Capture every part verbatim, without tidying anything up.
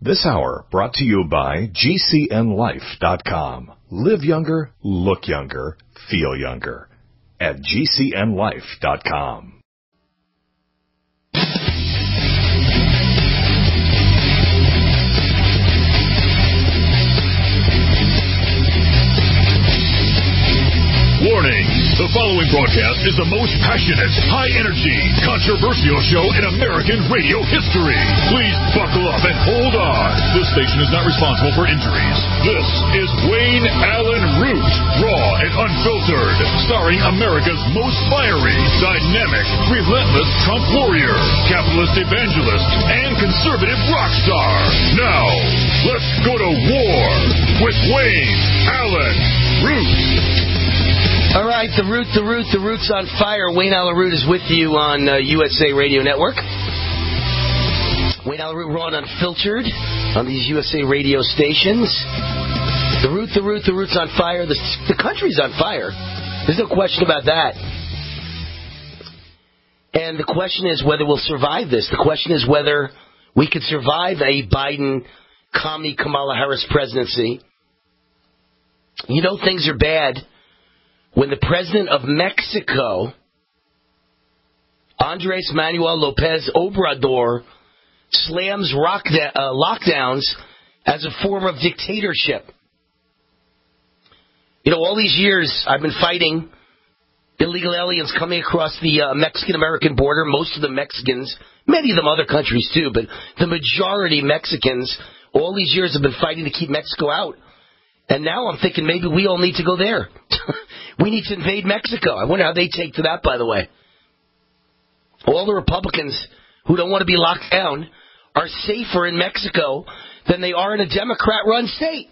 This hour brought to you by G C N life dot com. Live younger, look younger, feel younger at G C N life dot com. Warning! The following broadcast is the most passionate, high-energy, controversial show in American radio history. Please buckle up and hold on. This station is not responsible for injuries. This is Wayne Allyn Root, raw and unfiltered, starring America's most fiery, dynamic, relentless Trump warrior, capitalist evangelist, and conservative rock star. Now, let's go to war with Wayne Allyn Root. All right, the Root, the Root, the Root's on fire. Wayne Allyn Root is with you on uh, U S A Radio Network. Wayne Allyn Root, raw and unfiltered on these U S A radio stations. The Root, the Root, the Root's on fire. The, the country's on fire. There's no question about that. And the question is whether we'll survive this. The question is whether we could survive a Biden, commie Kamala Harris presidency. You know things are bad when the president of Mexico, Andres Manuel Lopez Obrador, slams rock da- uh, lockdowns as a form of dictatorship. You know, all these years I've been fighting illegal aliens coming across the uh, Mexican-American border. Most of the Mexicans, many of them other countries too, but the majority Mexicans, all these years have been fighting to keep Mexico out. And now I'm thinking maybe we all need to go there. We need to invade Mexico. I wonder how they take to that, by the way. All the Republicans who don't want to be locked down are safer in Mexico than they are in a Democrat-run state.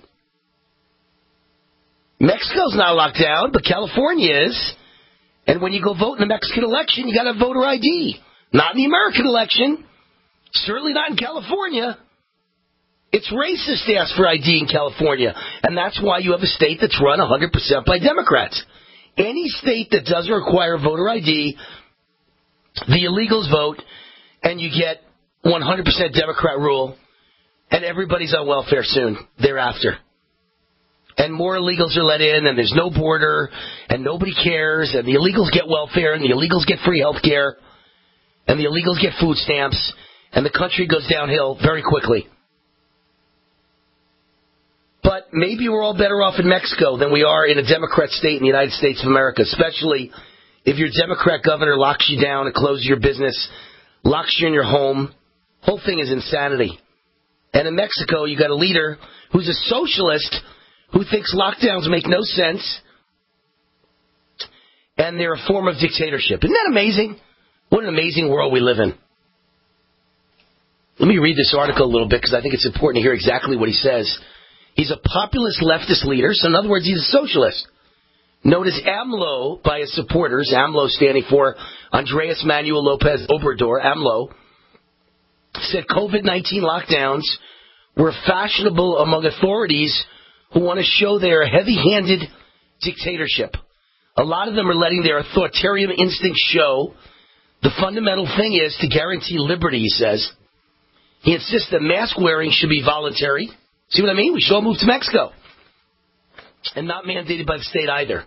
Mexico's not locked down, but California is. And when you go vote in the Mexican election, you got to have voter I D. Not in the American election. Certainly not in California. It's racist to ask for I D in California, and that's why you have a state that's run one hundred percent by Democrats. Any state that doesn't require voter I D, the illegals vote, and you get one hundred percent Democrat rule, and everybody's on welfare soon thereafter. And more illegals are let in, and there's no border, and nobody cares, and the illegals get welfare, and the illegals get free health care, and the illegals get food stamps, and the country goes downhill very quickly. But maybe we're all better off in Mexico than we are in a Democrat state in the United States of America, especially if your Democrat governor locks you down and closes your business, locks you in your home. Whole thing is insanity. And in Mexico, you got a leader who's a socialist who thinks lockdowns make no sense, and they're a form of dictatorship. Isn't that amazing? What an amazing world we live in. Let me read this article a little bit because I think it's important to hear exactly what he says. He's a populist leftist leader, so in other words, he's a socialist. Known as AMLO by his supporters, AMLO standing for Andres Manuel Lopez Obrador, AMLO, said COVID nineteen lockdowns were fashionable among authorities who want to show their heavy-handed dictatorship. A lot of them are letting their authoritarian instincts show. The fundamental thing is to guarantee liberty, he says. He insists that mask wearing should be voluntary. See what I mean? We should all move to Mexico. And not mandated by the state either.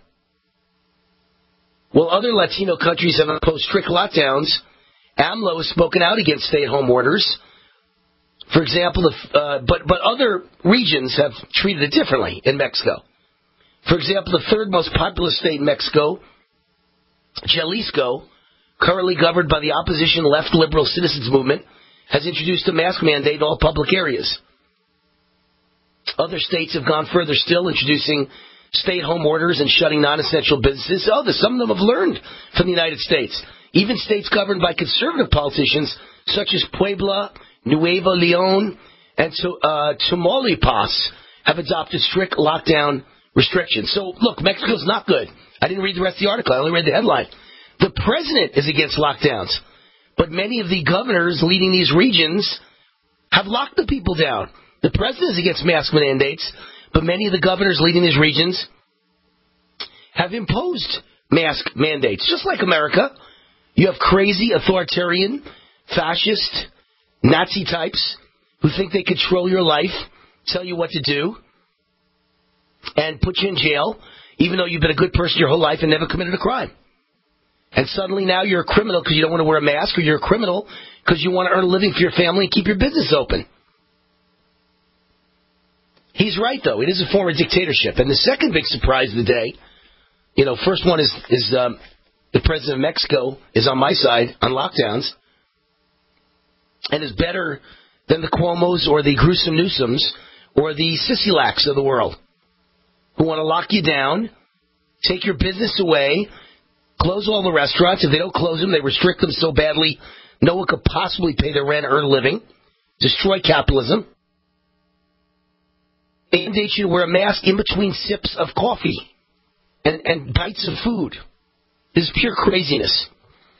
While other Latino countries have imposed strict lockdowns, AMLO has spoken out against stay-at-home orders. For example, the, uh, but, but other regions have treated it differently in Mexico. For example, the third most populous state in Mexico, Jalisco, currently governed by the opposition left liberal citizens movement, has introduced a mask mandate in all public areas. Other states have gone further still, introducing stay-at-home orders and shutting non-essential businesses. Oh, some of them have learned from the United States. Even states governed by conservative politicians, such as Puebla, Nuevo León, and uh, Tamaulipas, have adopted strict lockdown restrictions. So, look, Mexico's not good. I didn't read the rest of the article. I only read the headline. The president is against lockdowns, but many of the governors leading these regions have locked the people down. The president is against mask mandates, but many of the governors leading these regions have imposed mask mandates. Just like America, you have crazy, authoritarian, fascist, Nazi types who think they control your life, tell you what to do, and put you in jail, even though you've been a good person your whole life and never committed a crime. And suddenly now you're a criminal because you don't want to wear a mask, or you're a criminal because you want to earn a living for your family and keep your business open. He's right, though. It is a form of dictatorship. And the second big surprise of the day, you know, first one is, is um, the president of Mexico is on my side on lockdowns and is better than the Cuomos or the gruesome Newsoms or the Sisilaks of the world who want to lock you down, take your business away, close all the restaurants. If they don't close them, they restrict them so badly no one could possibly pay their rent or earn a living, destroy capitalism. They mandate you to wear a mask in between sips of coffee and, and bites of food. This is pure craziness.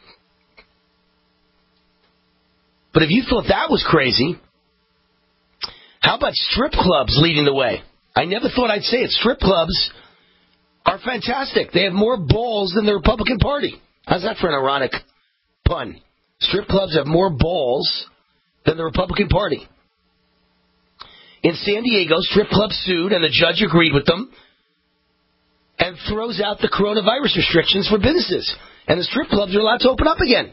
But if you thought that was crazy, how about strip clubs leading the way? I never thought I'd say it. Strip clubs are fantastic. They have more balls than the Republican Party. How's that for an ironic pun? Strip clubs have more balls than the Republican Party. In San Diego, strip clubs sued, and the judge agreed with them and throws out the coronavirus restrictions for businesses. And the strip clubs are allowed to open up again.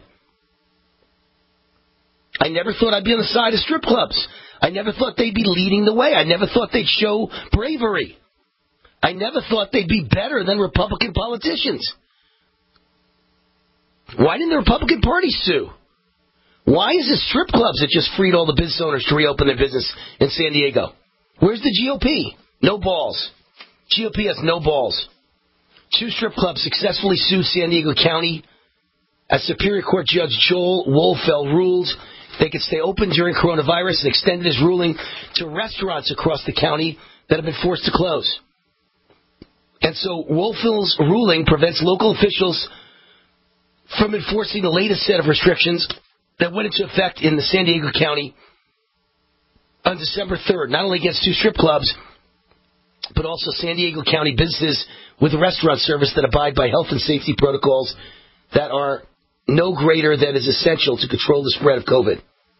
I never thought I'd be on the side of strip clubs. I never thought they'd be leading the way. I never thought they'd show bravery. I never thought they'd be better than Republican politicians. Why didn't the Republican Party sue? Why is it strip clubs that just freed all the business owners to reopen their business in San Diego? Where's the G O P? No balls. G O P has no balls. Two strip clubs successfully sued San Diego County. As Superior Court Judge Joel Wolfeld ruled they could stay open during coronavirus and extended his ruling to restaurants across the county that have been forced to close. And so Wolfeld's ruling prevents local officials from enforcing the latest set of restrictions that went into effect in the San Diego County on December third, not only against two strip clubs, but also San Diego County businesses with restaurant service that abide by health and safety protocols that are no greater than is essential to control the spread of COVID.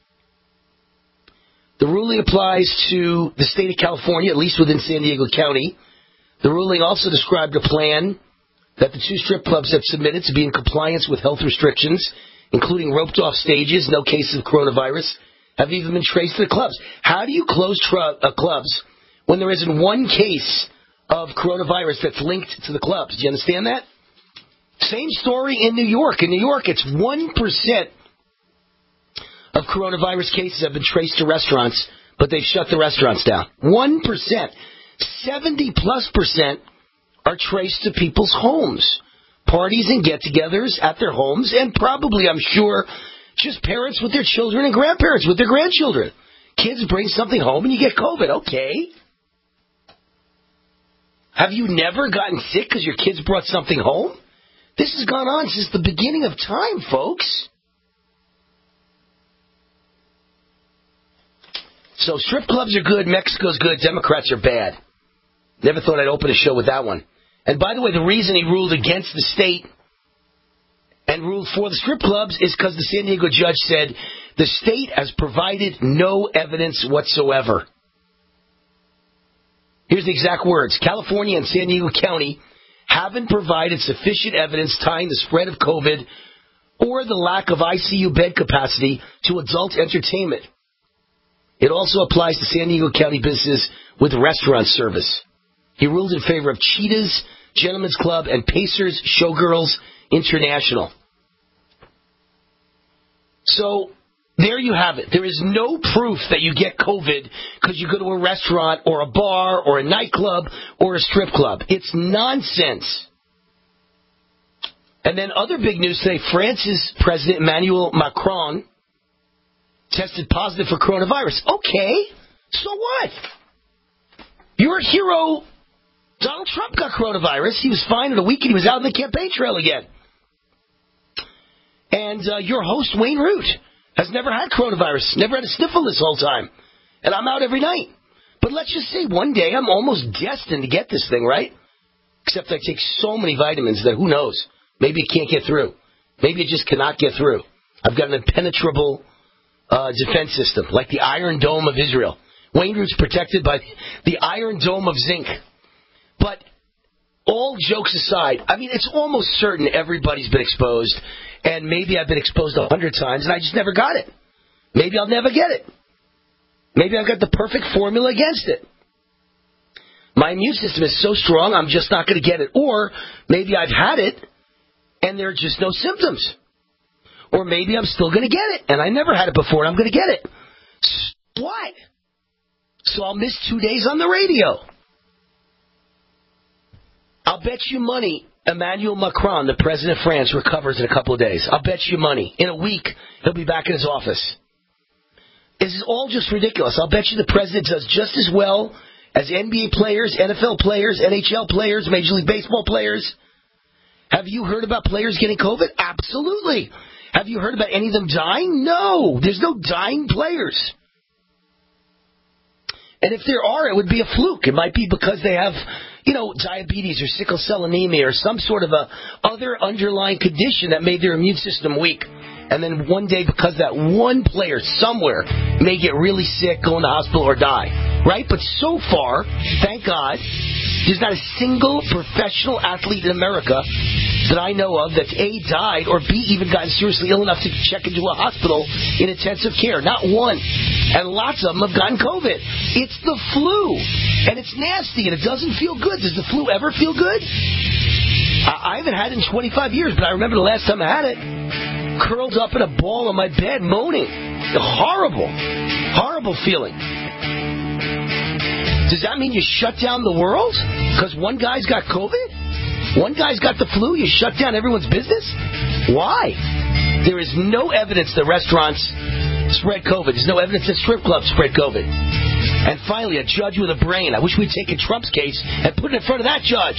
The ruling applies to the state of California, at least within San Diego County. The ruling also described a plan that the two strip clubs have submitted to be in compliance with health restrictions, including roped-off stages, no cases of coronavirus, have even been traced to the clubs. How do you close tr- uh, clubs when there isn't one case of coronavirus that's linked to the clubs? Do you understand that? Same story in New York. In New York, it's one percent of coronavirus cases have been traced to restaurants, but they've shut the restaurants down. one percent. seventy plus percent are traced to people's homes. Parties and get-togethers at their homes, and probably, I'm sure, just parents with their children and grandparents with their grandchildren. Kids bring something home and you get COVID. Okay. Have you never gotten sick because your kids brought something home? This has gone on since the beginning of time, folks. So strip clubs are good, Mexico's good, Democrats are bad. Never thought I'd open a show with that one. And by the way, the reason he ruled against the state and ruled for the strip clubs is because the San Diego judge said the state has provided no evidence whatsoever. Here's the exact words. California and San Diego County haven't provided sufficient evidence tying the spread of COVID or the lack of I C U bed capacity to adult entertainment. It also applies to San Diego County businesses with restaurant service. He ruled in favor of Cheetahs, Gentlemen's Club, and Pacers Showgirls International. So, there you have it. There is no proof that you get COVID because you go to a restaurant or a bar or a nightclub or a strip club. It's nonsense. And then other big news today, France's President Emmanuel Macron tested positive for coronavirus. Okay, so what? Your hero, Donald Trump, got coronavirus. He was fine in a week and he was out on the campaign trail again. And uh, your host, Wayne Root, has never had coronavirus, never had a sniffle this whole time. And I'm out every night. But let's just say one day I'm almost destined to get this thing, right? Except I take so many vitamins that who knows? Maybe it can't get through. Maybe it just cannot get through. I've got an impenetrable uh, defense system, like the Iron Dome of Israel. Wayne Root's protected by the Iron Dome of zinc. But all jokes aside, I mean, it's almost certain everybody's been exposed, and maybe I've been exposed a hundred times, and I just never got it. Maybe I'll never get it. Maybe I've got the perfect formula against it. My immune system is so strong, I'm just not going to get it. Or maybe I've had it, and there are just no symptoms. Or maybe I'm still going to get it, and I never had it before, and I'm going to get it. So what? So I'll miss two days on the radio. I'll bet you money Emmanuel Macron, the president of France, recovers in a couple of days. I'll bet you money. In a week, he'll be back in his office. This is all just ridiculous. I'll bet you the president does just as well as N B A players, N F L players, N H L players, Major League Baseball players. Have you heard about players getting COVID? Absolutely. Have you heard about any of them dying? No. There's no dying players. And if there are, it would be a fluke. It might be because they have, you know, diabetes or sickle cell anemia or some sort of a other underlying condition that made their immune system weak. And then one day, because that one player somewhere may get really sick, go in the hospital, or die. Right? But so far, thank God, there's not a single professional athlete in America that I know of that's A, died, or B, even gotten seriously ill enough to check into a hospital in intensive care. Not one. And lots of them have gotten COVID. It's the flu. And it's nasty, and it doesn't feel good. Does the flu ever feel good? I, I haven't had it in twenty-five years, but I remember the last time I had it. Curled up in a ball on my bed, moaning. Horrible. Horrible feeling. Does that mean you shut down the world? Because one guy's got COVID? One guy's got the flu? You shut down everyone's business? Why? There is no evidence that restaurants spread COVID. There's no evidence that strip clubs spread COVID. And finally, a judge with a brain. I wish we'd taken Trump's case and put it in front of that judge.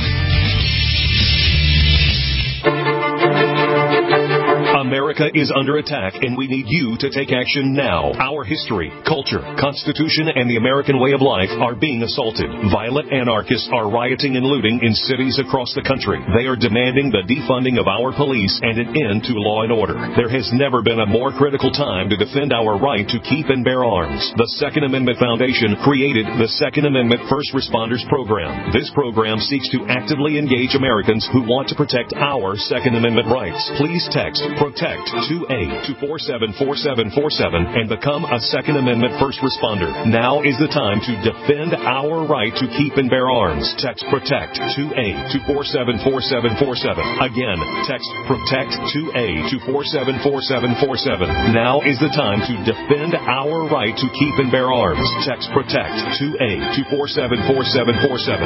America is under attack, and we need you to take action now. Our history, culture, constitution, and the American way of life are being assaulted. Violent anarchists are rioting and looting in cities across the country. They are demanding the defunding of our police and an end to law and order. There has never been a more critical time to defend our right to keep and bear arms. The Second Amendment Foundation created the Second Amendment First Responders Program. This program seeks to actively engage Americans who want to protect our Second Amendment rights. Please text PROTECT two A to four seven four seven four seven and become a Second Amendment First Responder. Now is the time to defend our right to keep and bear arms. Text PROTECT two A to four seven four seven four seven. Again, text PROTECT two A to four seven four seven four seven. Now is the time to defend our right to keep and bear arms. Text PROTECT two A to four seven four seven four seven.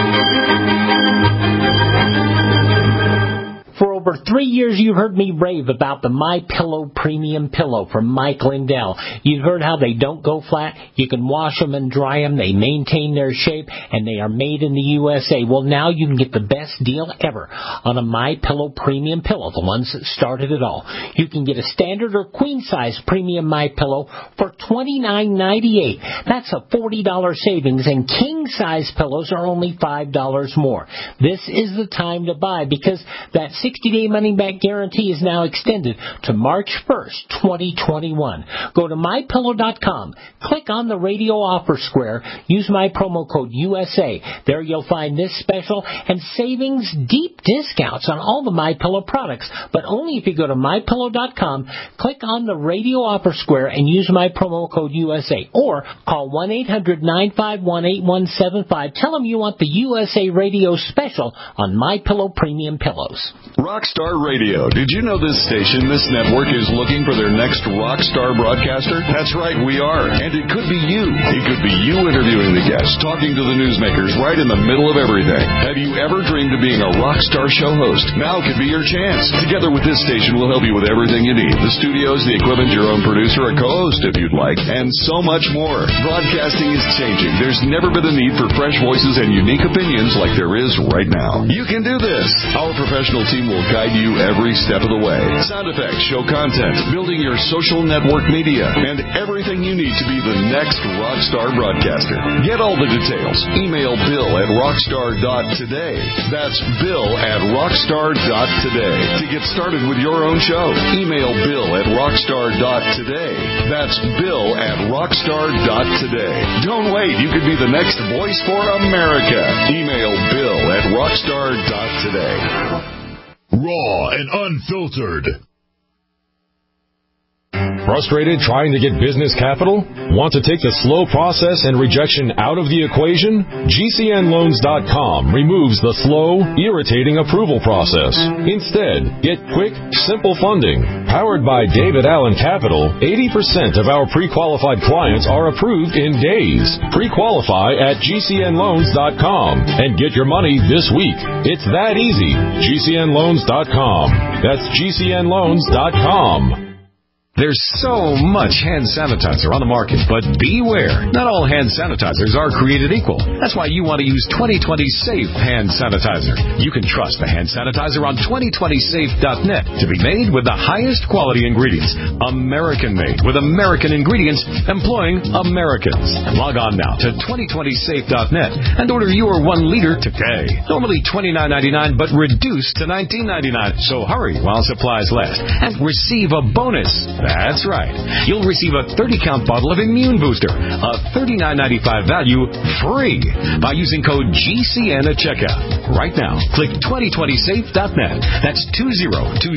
For over three years, you've heard me rave about the MyPillow Premium Pillow from Mike Lindell. You've heard how they don't go flat. You can wash them and dry them. They maintain their shape, and they are made in the U S A. Well, now you can get the best deal ever on a MyPillow Premium Pillow, the ones that started it all. You can get a standard or queen-size premium MyPillow for twenty-nine ninety-eight. That's a forty dollars savings, and king-size pillows are only five dollars more. This is the time to buy because that sixty-day money-back guarantee is now extended to March first, twenty twenty-one. Go to my pillow dot com. Click on the radio offer square. Use my promo code U S A. There you'll find this special and savings deep discounts on all the MyPillow products, but only if you go to my pillow dot com, click on the radio offer square, and use my promo code U S A. Or call one eight hundred nine five one eight one seven five. Tell them you want the U S A radio special on MyPillow Premium Pillows. Rockstar Radio. Did you know this station, this network, is looking for their next rock star broadcaster? That's right, we are. And it could be you. It could be you interviewing the guests, talking to the newsmakers right in the middle of everything. Have you ever dreamed of being a rock star show host? Now could be your chance. Together with this station, we'll help you with everything you need. The studios, the equipment, your own producer, a co-host if you'd like, and so much more. Broadcasting is changing. There's never been a need for fresh voices and unique opinions like there is right now. You can do this. Our professional team will guide you every step of the way. Sound effects, show content, building your social network media, and everything you need to be the next Rockstar broadcaster. Get all the details. Email Bill at rockstar dot today. That's Bill at rockstar dot today. To get started with your own show, email Bill at rockstar dot today. That's Bill at rockstar dot today. Don't wait. You could be the next voice for America. Email Bill at rockstar dot today. Raw and unfiltered. Frustrated trying to get business capital? Want to take the slow process and rejection out of the equation? G C N loans dot com removes the slow, irritating approval process. Instead, get quick, simple funding. Powered by David Allen Capital, eighty percent of our pre-qualified clients are approved in days. Pre-qualify at G C N loans dot com and get your money this week. It's that easy. G C N loans dot com. That's G C N loans dot com. There's so much hand sanitizer on the market, but beware. Not all hand sanitizers are created equal. That's why you want to use twenty twenty Safe Hand Sanitizer. You can trust the hand sanitizer on twenty twenty safe dot net to be made with the highest quality ingredients. American-made with American ingredients, employing Americans. Log on now to twenty twenty safe dot net and order your one liter today. Normally twenty-nine ninety-nine, but reduced to nineteen ninety-nine. So hurry while supplies last and receive a bonus. That's right. You'll receive a thirty count bottle of Immune Booster, a thirty-nine ninety-five value, free by using code G C N at checkout. Right now, click twenty twenty safe dot net. That's twenty twenty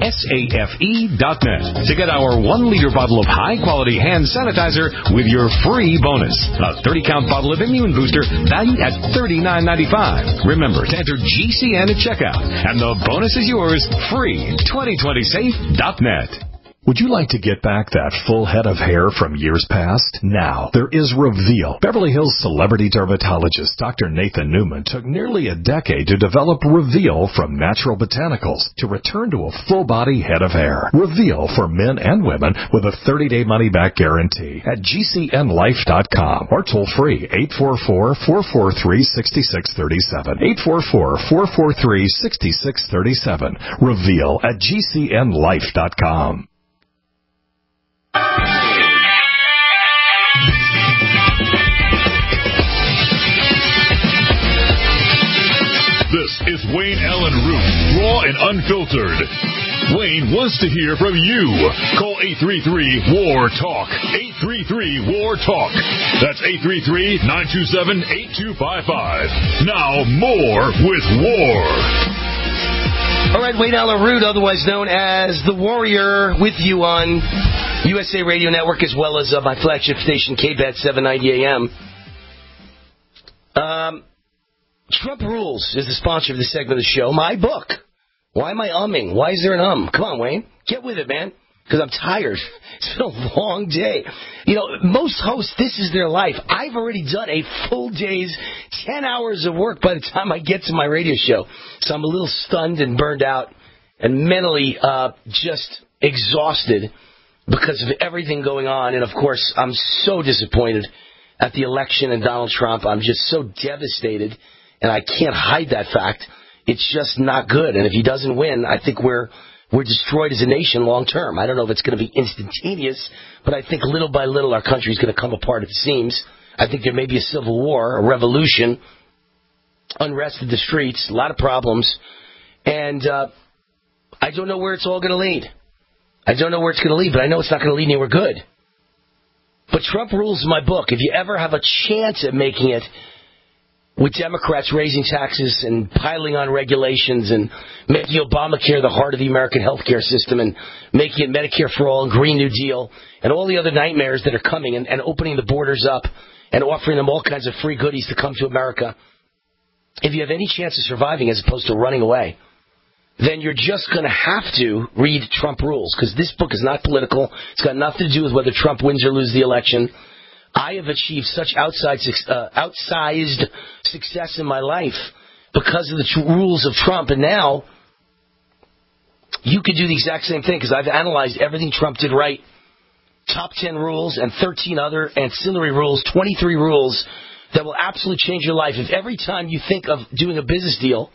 safe dot net to get our one liter bottle of high-quality hand sanitizer with your free bonus. A thirty count bottle of Immune Booster valued at thirty-nine ninety-five. Remember to enter G C N at checkout, and the bonus is yours free. twenty twenty safe dot net. Would you like to get back that full head of hair from years past? Now, there is Reveal. Beverly Hills celebrity dermatologist Doctor Nathan Newman took nearly a decade to develop Reveal from natural botanicals to return to a full-body head of hair. Reveal for men and women with a thirty-day money-back guarantee at G C N life dot com or toll-free eight four four, four four three, six six three seven. eight four four, four four three, six six three seven. Reveal at G C N life dot com. This is Wayne Allen Root, raw and unfiltered. Wayne wants to hear from you. Call eight three three, W A R, TALK. eight three three, W A R, TALK. That's eight three three, nine two seven, eight two five five. Now more with War. All right, Wayne Allen Root, otherwise known as The Warrior, with you on U S A Radio Network, as well as uh, my flagship station, K B A T seven ninety A M. Um, Trump Rules is the sponsor of this segment of the show. My book. Why am I umming? Why is there an um? Come on, Wayne. Get with it, man. Because I'm tired. It's been a long day. You know, most hosts, this is their life. I've already done a full day's ten hours of work by the time I get to my radio show. So I'm a little stunned and burned out and mentally uh, just exhausted because of everything going on. And, of course, I'm so disappointed at the election and Donald Trump. I'm just so devastated, and I can't hide that fact. It's just not good. And if he doesn't win, I think we're we're destroyed as a nation long term. I don't know if it's going to be instantaneous, but I think little by little our country is going to come apart at the seams. I think there may be a civil war, a revolution, unrest in the streets, a lot of problems. And uh, I don't know where it's all going to lead. I don't know where it's going to lead, but I know it's not going to lead anywhere good. But Trump Rules is my book. If you ever have a chance at making it with Democrats raising taxes and piling on regulations and making Obamacare the heart of the American healthcare system and making it Medicare for all and Green New Deal and all the other nightmares that are coming and, and opening the borders up and offering them all kinds of free goodies to come to America, if you have any chance of surviving as opposed to running away, then you're just going to have to read Trump Rules, because this book is not political. It's got nothing to do with whether Trump wins or loses the election. I have achieved such outside, uh, outsized success in my life because of the tr- rules of Trump, and now you could do the exact same thing, because I've analyzed everything Trump did right. Top ten rules and thirteen other ancillary rules, twenty-three rules that will absolutely change your life. If every time you think of doing a business deal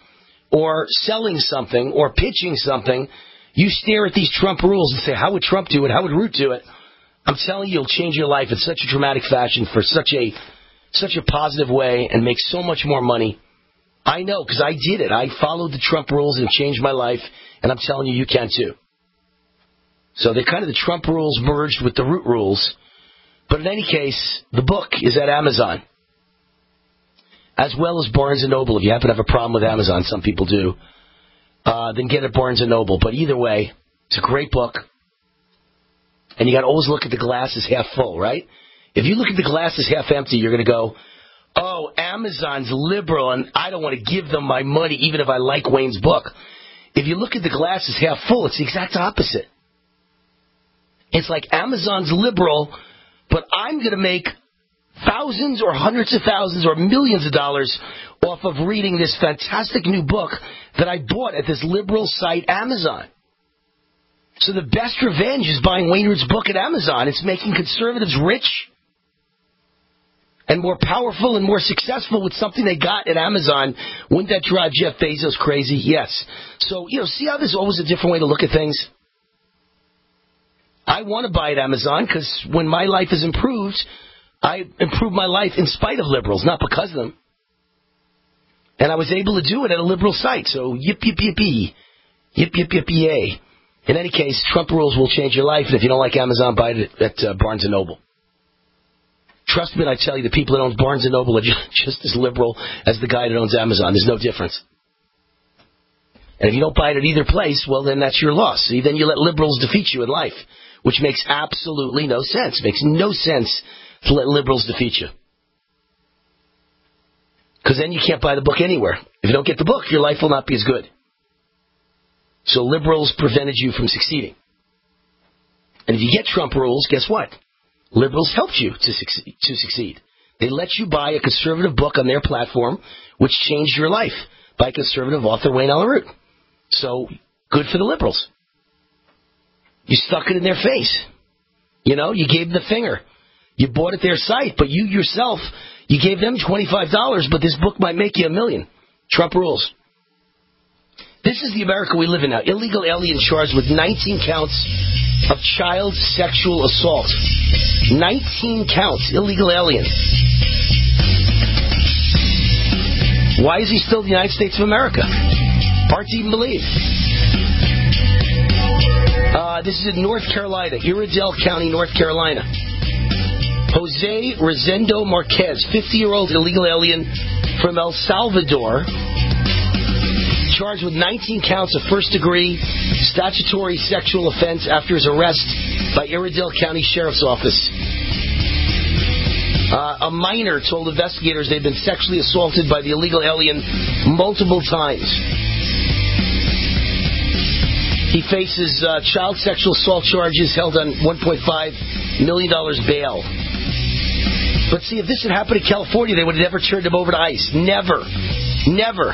or selling something or pitching something, you stare at these Trump rules and say, how would Trump do it? How would Root do it? I'm telling you, it'll change your life in such a dramatic fashion for such a such a positive way and make so much more money. I know, because I did it. I followed the Trump rules and changed my life, and I'm telling you, you can too. So they kind of the Trump rules merged with the Root rules. But in any case, the book is at Amazon, as well as Barnes and Noble. If you happen to have a problem with Amazon, some people do, uh, then get it at Barnes and Noble. But either way, it's a great book. And you got to always look at the glass as half full, right? If you look at the glass as half empty, you're going to go, oh, Amazon's liberal, and I don't want to give them my money, even if I like Wayne's book. If you look at the glass as half full, it's the exact opposite. It's like Amazon's liberal, but I'm going to make thousands or hundreds of thousands or millions of dollars off of reading this fantastic new book that I bought at this liberal site, Amazon. So the best revenge is buying Wayne Root's book at Amazon. It's making conservatives rich and more powerful and more successful with something they got at Amazon. Wouldn't that drive Jeff Bezos crazy? Yes. So, you know, see how there's always a different way to look at things? I want to buy at Amazon because when my life is improved, I improve my life in spite of liberals, not because of them. And I was able to do it at a liberal site. So yip, yip, yippee. Yip, yip, yippee, yay. In any case, Trump rules will change your life. And if you don't like Amazon, buy it at uh, Barnes and Noble. Trust me when I tell you, the people that own Barnes and Noble are just, just as liberal as the guy that owns Amazon. There's no difference. And if you don't buy it at either place, well, then that's your loss. See, then you let liberals defeat you in life, which makes absolutely no sense. It makes no sense to let liberals defeat you. Because then you can't buy the book anywhere. If you don't get the book, your life will not be as good. So liberals prevented you from succeeding. And if you get Trump rules, guess what? Liberals helped you to succeed. To succeed. They let you buy a conservative book on their platform, which changed your life, by conservative author Wayne Allyn Root. So, good for the liberals. You stuck it in their face. You know, you gave them the finger. You bought at their site, but you yourself, you gave them twenty-five dollars, but this book might make you a million. Trump rules. This is the America we live in now. Illegal alien charged with nineteen counts of child sexual assault. nineteen counts. Illegal alien. Why is he still in the United States of America? Hard to even believe. Uh, this is in North Carolina, Iredell County, North Carolina. Jose Rosendo Marquez, fifty-year-old illegal alien from El Salvador, charged with nineteen counts of first-degree statutory sexual offense after his arrest by Iredell County Sheriff's Office. Uh, a minor told investigators they'd been sexually assaulted by the illegal alien multiple times. He faces uh, child sexual assault charges, held on one point five million dollars bail. But see, if this had happened in California, they would have never turned him over to ICE. Never. Never.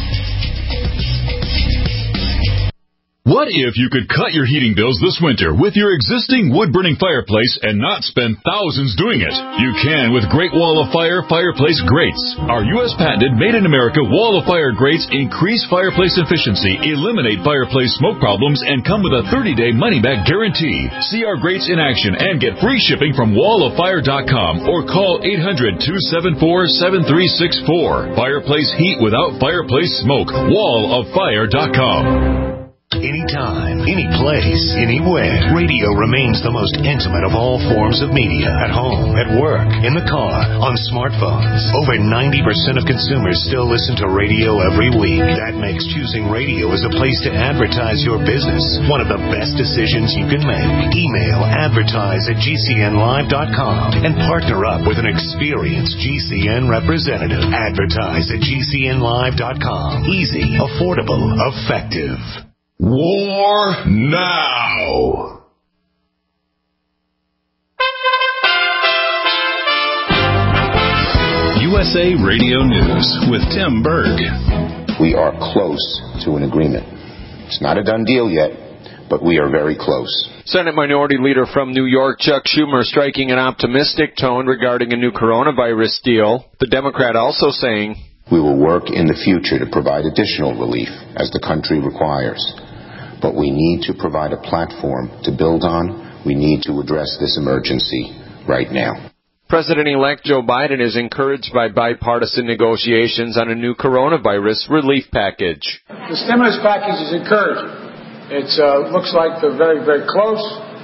What if you could cut your heating bills this winter with your existing wood-burning fireplace and not spend thousands doing it? You can with Great Wall of Fire Fireplace Grates. Our U S patented made-in-America Wall of Fire grates increase fireplace efficiency, eliminate fireplace smoke problems, and come with a thirty-day money-back guarantee. See our grates in action and get free shipping from wall of fire dot com or call eight hundred, two seven four, seven three six four. Fireplace heat without fireplace smoke. wall of fire dot com. Anytime, any place, anywhere. Radio remains the most intimate of all forms of media. At home, at work, in the car, on smartphones. Over ninety percent of consumers still listen to radio every week. That makes choosing radio as a place to advertise your business one of the best decisions you can make. Email advertise at G C N live dot com and partner up with an experienced G C N representative. Advertise at G C N live dot com. Easy, affordable, effective. War now. U S A Radio News with Tim Berg. We are close to an agreement. It's not a done deal yet, but we are very close. Senate Minority Leader from New York, Chuck Schumer, striking an optimistic tone regarding a new coronavirus deal. The Democrat also saying, We will work in the future to provide additional relief as the country requires. But we need to provide a platform to build on. We need to address this emergency right now. President-elect Joe Biden is encouraged by bipartisan negotiations on a new coronavirus relief package. The stimulus package is encouraging. It uh, looks like they're very, very close,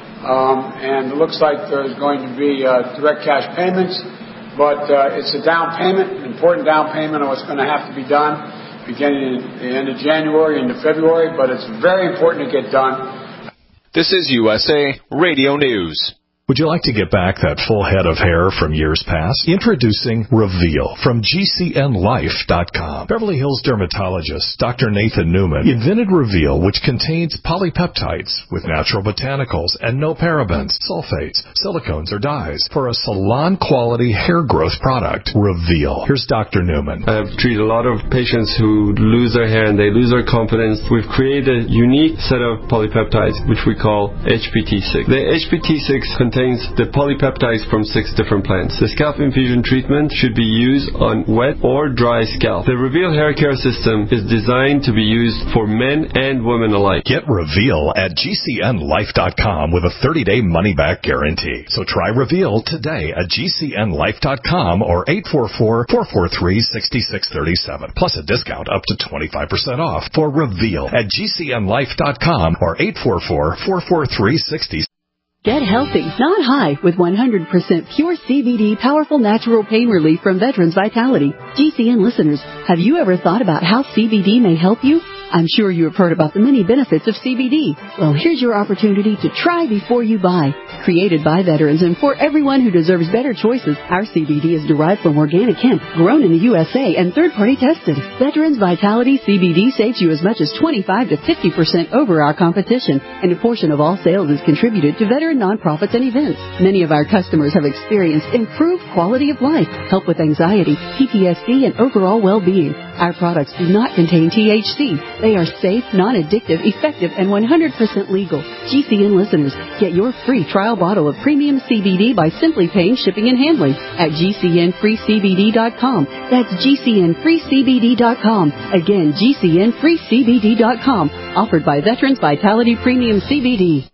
um, and it looks like there's going to be uh, direct cash payments, but uh, it's a down payment, an important down payment on what's going to have to be done beginning at the end of January into February, but it's very important to get done. This is U S A Radio News. Would you like to get back that full head of hair from years past? Introducing Reveal from G C N life dot com. Beverly Hills dermatologist Doctor Nathan Newman invented Reveal, which contains polypeptides with natural botanicals and no parabens, sulfates, silicones, or dyes for a salon-quality hair growth product. Reveal. Here's Doctor Newman. I've treated a lot of patients who lose their hair and they lose their confidence. We've created a unique set of polypeptides, which we call H P T six. The H P T six contains contains the polypeptides from six different plants. The scalp infusion treatment should be used on wet or dry scalp. The Reveal hair care system is designed to be used for men and women alike. Get Reveal at G C N life dot com with a thirty-day money-back guarantee. So try Reveal today at G C N life dot com or eight four four, four four three, six six three seven. Plus a discount up to twenty-five percent off for Reveal at G C N life dot com or eight four four, four four three, six zero. Get healthy, not high, with one hundred percent pure C B D powerful natural pain relief from Veterans Vitality. G C N listeners, have you ever thought about how C B D may help you? I'm sure you have heard about the many benefits of C B D. Well, here's your opportunity to try before you buy. Created by veterans and for everyone who deserves better choices, our C B D is derived from organic hemp, grown in the U S A and third-party tested. Veterans Vitality C B D saves you as much as twenty-five to fifty percent over our competition, and a portion of all sales is contributed to veteran nonprofits and events. Many of our customers have experienced improved quality of life, help with anxiety, P T S D, and overall well-being. Our products do not contain T H C. They are safe, non-addictive, effective, and one hundred percent legal. G C N listeners, get your free trial bottle of premium C B D by simply paying shipping and handling at G C N free C B D dot com. That's G C N free C B D dot com. Again, G C N free C B D dot com. Offered by Veterans Vitality Premium C B D.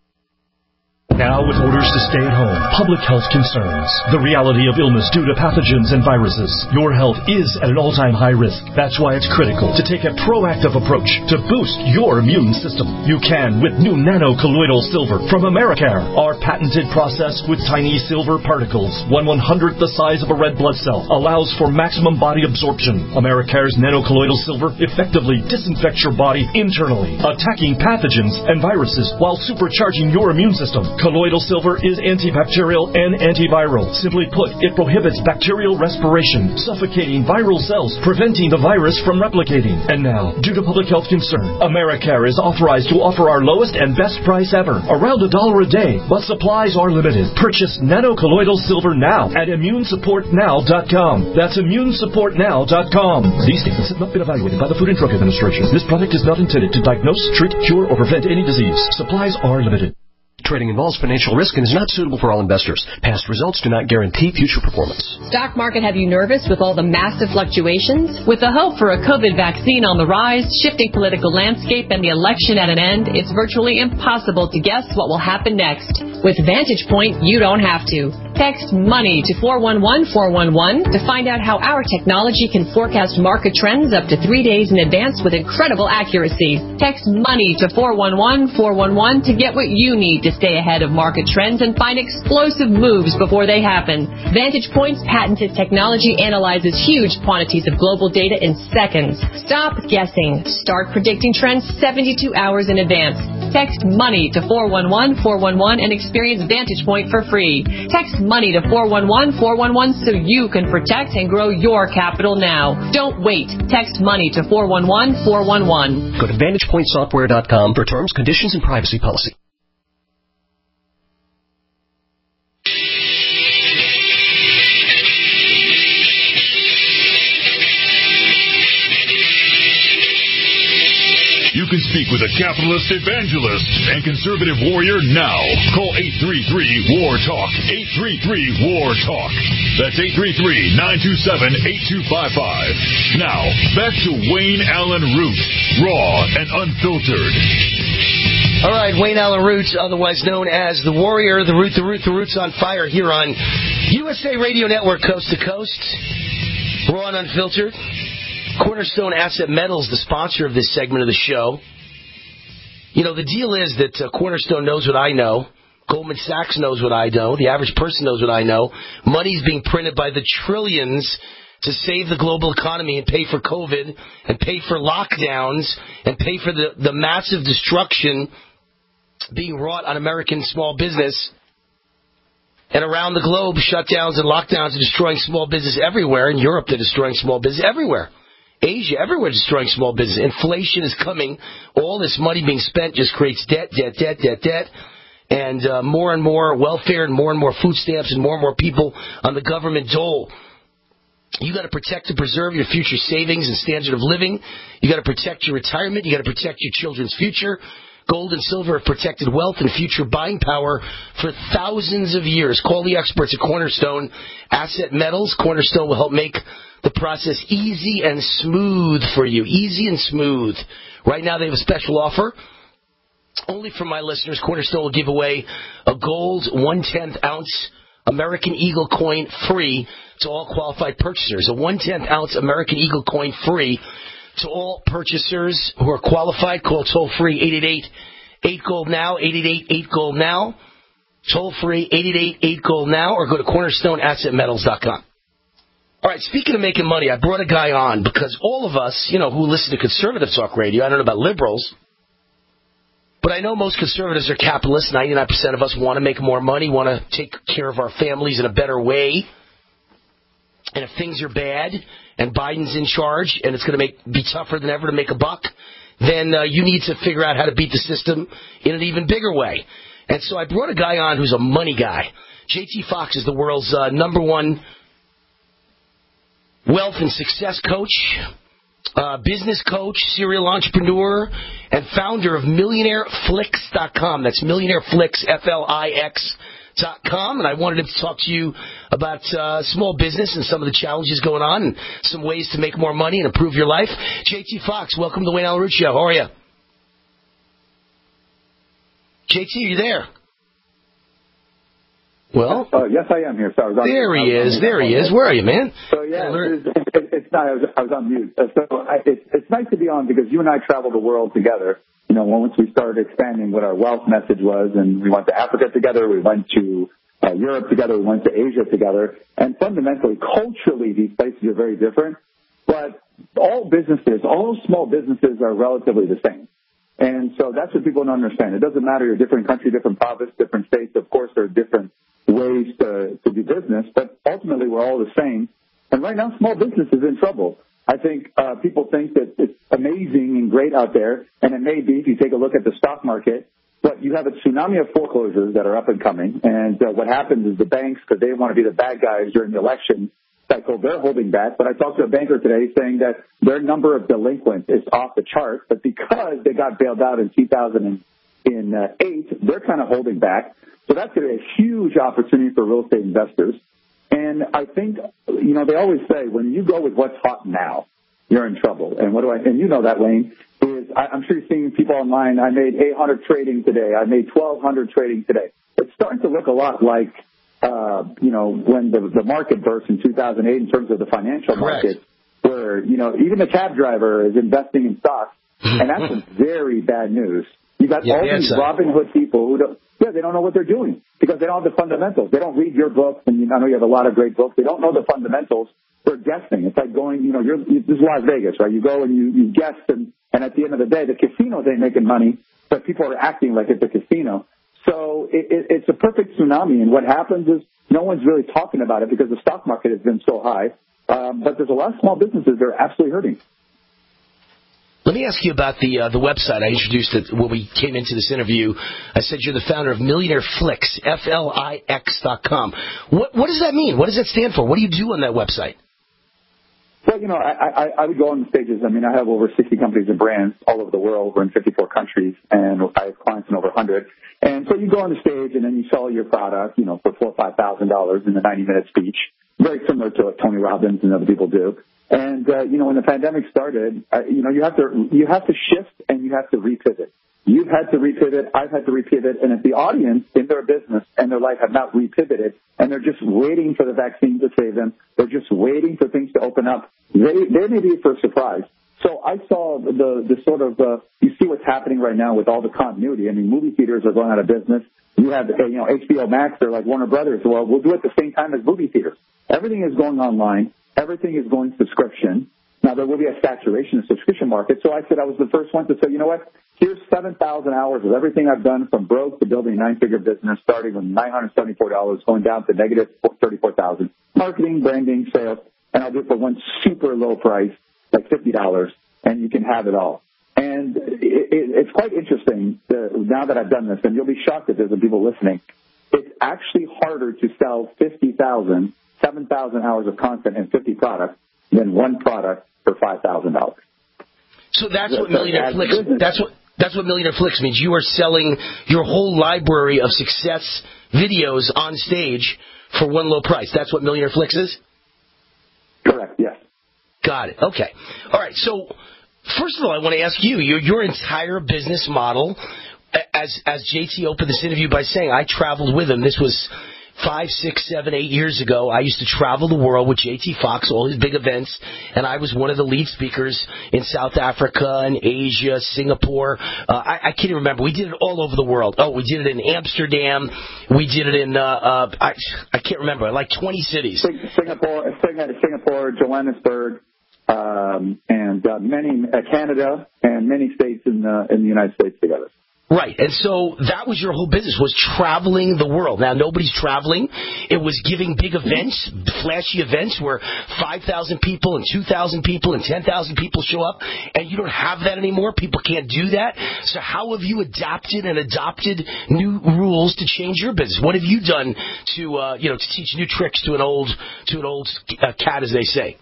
Now with orders to stay at home, public health concerns, the reality of illness due to pathogens and viruses, your health is at an all-time high risk. That's why it's critical to take a proactive approach to boost your immune system. You can with new nano-colloidal silver from Americare. Our patented process with tiny silver particles, one one-hundredth the size of a red blood cell, allows for maximum body absorption. Americare's nano-colloidal silver effectively disinfects your body internally, attacking pathogens and viruses while supercharging your immune system. Colloidal silver is antibacterial and antiviral. Simply put, it prohibits bacterial respiration, suffocating viral cells, preventing the virus from replicating. And now, due to public health concern, Americare is authorized to offer our lowest and best price ever, around a dollar a day, but supplies are limited. Purchase nano-colloidal silver now at immune support now dot com. That's immune support now dot com. These statements have not been evaluated by the Food and Drug Administration. This product is not intended to diagnose, treat, cure, or prevent any disease. Supplies are limited. Trading involves financial risk and is not suitable for all investors. Past results do not guarantee future performance. Stock market have you nervous with all the massive fluctuations? With the hope for a COVID vaccine on the rise, shifting political landscape, and the election at an end, it's virtually impossible to guess what will happen next. With Vantage Point, you don't have to. Text MONEY to four one one four one one to find out how our technology can forecast market trends up to three days in advance with incredible accuracy. Text MONEY to four one one four one one to get what you need to stay ahead of market trends and find explosive moves before they happen. Vantage Point's patented technology analyzes huge quantities of global data in seconds. Stop guessing. Start predicting trends seventy-two hours in advance. Text MONEY to four one one four one one and experience Vantage Point for free. Text MONEY to four one one four one one so you can protect and grow your capital now. Don't wait. Text MONEY to four one one four one one. Go to vantage point software dot com for terms, conditions, and privacy policy. You can speak with a capitalist evangelist and conservative warrior now. Call eight three three, W A R, TALK. eight three three, W A R, TALK. That's eight three three, nine two seven, eight two five five. Now, back to Wayne Allyn Root, raw and unfiltered. All right, Wayne Allyn Root, otherwise known as the Warrior, the Root, the Root, the Root's on fire here on U S A Radio Network, coast to coast, raw and unfiltered. Cornerstone Asset Metals, the sponsor of this segment of the show. You know, the deal is that uh, Cornerstone knows what I know. Goldman Sachs knows what I know. The average person knows what I know. Money's being printed by the trillions to save the global economy and pay for COVID and pay for lockdowns and pay for the, the massive destruction being wrought on American small business. And around the globe, shutdowns and lockdowns are destroying small business everywhere. In Europe, they're destroying small business everywhere. Asia, everywhere destroying small business. Inflation is coming. All this money being spent just creates debt, debt, debt, debt, debt. And uh, more and more welfare and more and more food stamps and more and more people on the government dole. You got to protect and preserve your future savings and standard of living. You got to protect your retirement. You got to protect your children's future. Gold and silver have protected wealth and future buying power for thousands of years. Call the experts at Cornerstone Asset Metals. Cornerstone will help make the process easy and smooth for you. Easy and smooth. Right now they have a special offer. Only for my listeners, Cornerstone will give away a gold one-tenth ounce American Eagle coin free to all qualified purchasers. A one-tenth ounce American Eagle coin free to all purchasers who are qualified. Call toll-free eight eight eight, eight gold now, eight eight eight, eight gold now. Toll-free eight eight eight, eight gold now, or go to cornerstone asset metals dot com. All right, speaking of making money, I brought a guy on because all of us, you know, who listen to conservative talk radio, I don't know about liberals, but I know most conservatives are capitalists. ninety-nine percent of us want to make more money, want to take care of our families in a better way. And if things are bad and Biden's in charge and it's going to make be tougher than ever to make a buck, then uh, you need to figure out how to beat the system in an even bigger way. And so I brought a guy on who's a money guy. J T Fox is the world's uh, number one wealth and success coach, uh, business coach, serial entrepreneur, and founder of millionaire flix dot com. That's millionaire flix, F L I X dot com. And I wanted to talk to you about uh, small business and some of the challenges going on and some ways to make more money and improve your life. J T Fox, welcome to the Wayne Allyn Root Show. How are you? J T, are you there? Well, uh, yes, I am here. So I was on, there he was is. There he is. Where are you, man? So yeah, it's, it's, it's not. I was, I was on mute. Uh, so I, it's, it's nice to be on because you and I traveled the world together. You know, once we started expanding what our wealth message was, and we went to Africa together, we went to uh, Europe together, we went to Asia together, and fundamentally, culturally, these places are very different. But all businesses, all small businesses, are relatively the same. And so that's what people don't understand. It doesn't matter, you're a different country, different province, different states. Of course, there are different ways to, to do business, but ultimately we're all the same. And right now, small business is in trouble. I think uh, people think that it's amazing and great out there, and it may be if you take a look at the stock market, but you have a tsunami of foreclosures that are up and coming. And uh, what happens is the banks, because they want to be the bad guys during the election cycle, they're holding back. But I talked to a banker today saying that their number of delinquents is off the chart, but because they got bailed out in two thousand eight, they're kind of holding back. So that's going to be a huge opportunity for real estate investors. And I think, you know, they always say when you go with what's hot now, you're in trouble. And what do I, and you know that, Wayne, is I, I'm sure you're seeing people online. I made eight hundred trading today. I made twelve hundred trading today. It's starting to look a lot like, uh, you know, when the, the market burst in two thousand eight in terms of the financial Correct. market, where, you know, even the cab driver is investing in stocks. And that's very bad news. You got yeah, all the these answer. Robin Hood people who don't, yeah, they don't know what they're doing because they don't have the fundamentals. They don't read your books, and you know, I know you have a lot of great books. They don't know the fundamentals. They're guessing. It's like going, you know, you're, you, this is Las Vegas, right? You go and you, you guess, and, and at the end of the day, the casinos ain't making money, but people are acting like it's a casino. So it, it, it's a perfect tsunami, and what happens is no one's really talking about it because the stock market has been so high, um, but there's a lot of small businesses that are absolutely hurting. Let me ask you about the uh, the website I introduced it when we came into this interview. I said you're the founder of Millionaire Flix, F L I X dot com. What what does that mean? What does that stand for? What do you do on that website? Well, you know, I, I, I would go on the stages. I mean, I have over sixty companies and brands all over the world. We're in fifty-four countries, and I have clients in over one hundred. And so you go on the stage, and then you sell your product, you know, for four or five thousand dollars in a ninety-minute speech, very similar to what Tony Robbins and other people do. And uh, you know, when the pandemic started, uh, you know, you have to you have to shift and you have to repivot. You've had to repivot. I've had to repivot. And if the audience in their business and their life have not repivoted, and they're just waiting for the vaccine to save them, they're just waiting for things to open up, they they may be for a surprise. So I saw the the sort of uh, you see what's happening right now with all the continuity. I mean, movie theaters are going out of business. You have you know H B O Max. They're like Warner Brothers. Well, we'll do it at the same time as movie theaters. Everything is going online. Everything is going subscription. Now, there will be a saturation in the subscription market. So I said I was the first one to say, you know what, here's seven thousand hours of everything I've done from broke to building a nine-figure business, starting with nine hundred seventy-four dollars, going down to negative thirty-four thousand dollars. Marketing, branding, sales, and I'll do it for one super low price, like fifty dollars, and you can have it all. And it, it, it's quite interesting to, now that I've done this, and you'll be shocked if there's some people listening, it's actually harder to sell fifty thousand, seven thousand hours of content and fifty products than one product for five thousand dollars. So that's what Millionaire Flicks. That's what that's what Millionaire Flicks means. You are selling your whole library of success videos on stage for one low price. That's what Millionaire Flicks is? Correct, yes. Got it. Okay. All right. So, first of all, I want to ask you, your, your entire business model, as as J T opened this interview by saying, I traveled with him. This was five, six, seven, eight years ago. I used to travel the world with J T Fox, all his big events, and I was one of the lead speakers in South Africa and Asia, Singapore. Uh, I, I can't even remember. We did it all over the world. Oh, we did it in Amsterdam. We did it in, uh, uh, I, I can't remember, like twenty cities. Singapore, Singapore, Johannesburg, um, and uh, many, uh, Canada, and many states in, uh, in the United States together. Right, and so that was your whole business, was traveling the world. Now, nobody's traveling. It was giving big events, flashy events where five thousand people and two thousand people and ten thousand people show up, and you don't have that anymore. People can't do that. So how have you adapted and adopted new rules to change your business? What have you done to, uh, you know, to teach new tricks to an old, to an old uh, cat, as they say?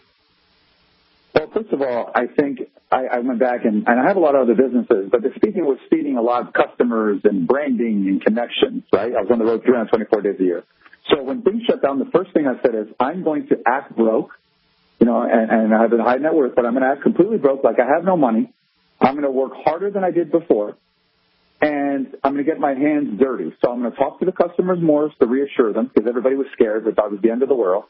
Well, first of all, I think I, I went back and, and I have a lot of other businesses, but the speaking was feeding a lot of customers and branding and connections, right? I was on the road three hundred twenty-four days a year. So when things shut down, the first thing I said is, I'm going to act broke, you know, and, and I have a high net worth, but I'm going to act completely broke, like I have no money. I'm going to work harder than I did before, and I'm going to get my hands dirty. So I'm going to talk to the customers more to reassure them, because everybody was scared, they thought it was the end of the world.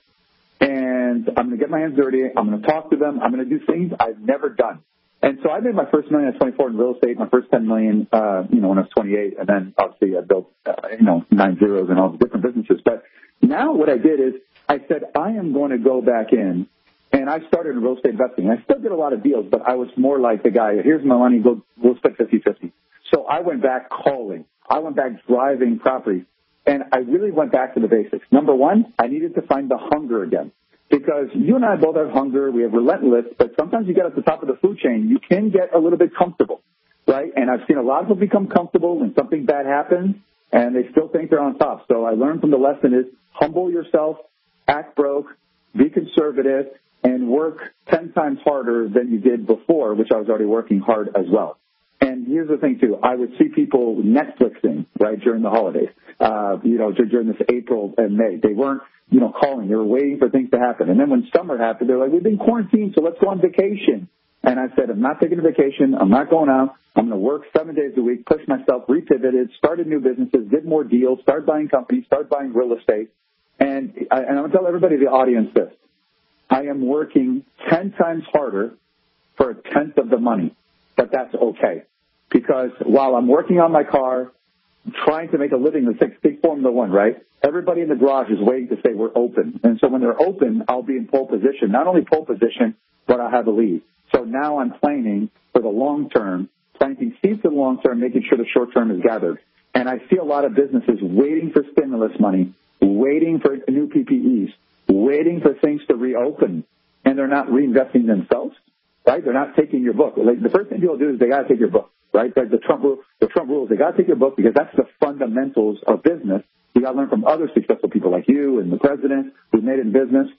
And I'm going to get my hands dirty. I'm going to talk to them. I'm going to do things I've never done. And so I made my first million at twenty-four in real estate, my first ten million, uh, you know, when I was twenty-eight. And then obviously I built, uh, you know, nine zeros and all the different businesses. But now what I did is I said, I am going to go back in. And I started in real estate investing. I still did a lot of deals, but I was more like the guy, here's my money, go, we'll split fifty-fifty. So I went back calling. I went back driving properties. And I really went back to the basics. Number one, I needed to find the hunger again. Because you and I both have hunger, we have relentless, but sometimes you get at the top of the food chain, you can get a little bit comfortable, right? And I've seen a lot of people become comfortable when something bad happens, and they still think they're on top. So I learned from the lesson is humble yourself, act broke, be conservative, and work ten times harder than you did before, which I was already working hard as well. And here's the thing, too. I would see people Netflixing, right, during the holidays, uh, you know, during this April and May. They weren't, you know, calling. They were waiting for things to happen. And then when summer happened, they're like, we've been quarantined, so let's go on vacation. And I said, I'm not taking a vacation. I'm not going out. I'm going to work seven days a week, push myself, repivoted, started new businesses, did more deals, started buying companies, started buying real estate. And, I, and I'm going to tell everybody, the audience, this. I am working ten times harder for a tenth of the money. But that's okay. Because while I'm working on my car, trying to make a living in the big Formula One, right? Everybody in the garage is waiting to say we're open. And so when they're open, I'll be in pole position. Not only pole position, but I'll have a lead. So now I'm planning for the long term, planting seeds for the long term, making sure the short term is gathered. And I see a lot of businesses waiting for stimulus money, waiting for new P P Es, waiting for things to reopen, and they're not reinvesting themselves, right? They're not taking your book. Like the first thing people do is they got to take your book, right? Like the Trump rule, the Trump rules, they got to take your book because that's the fundamentals of business. You got to learn from other successful people like you and the president who made it in business.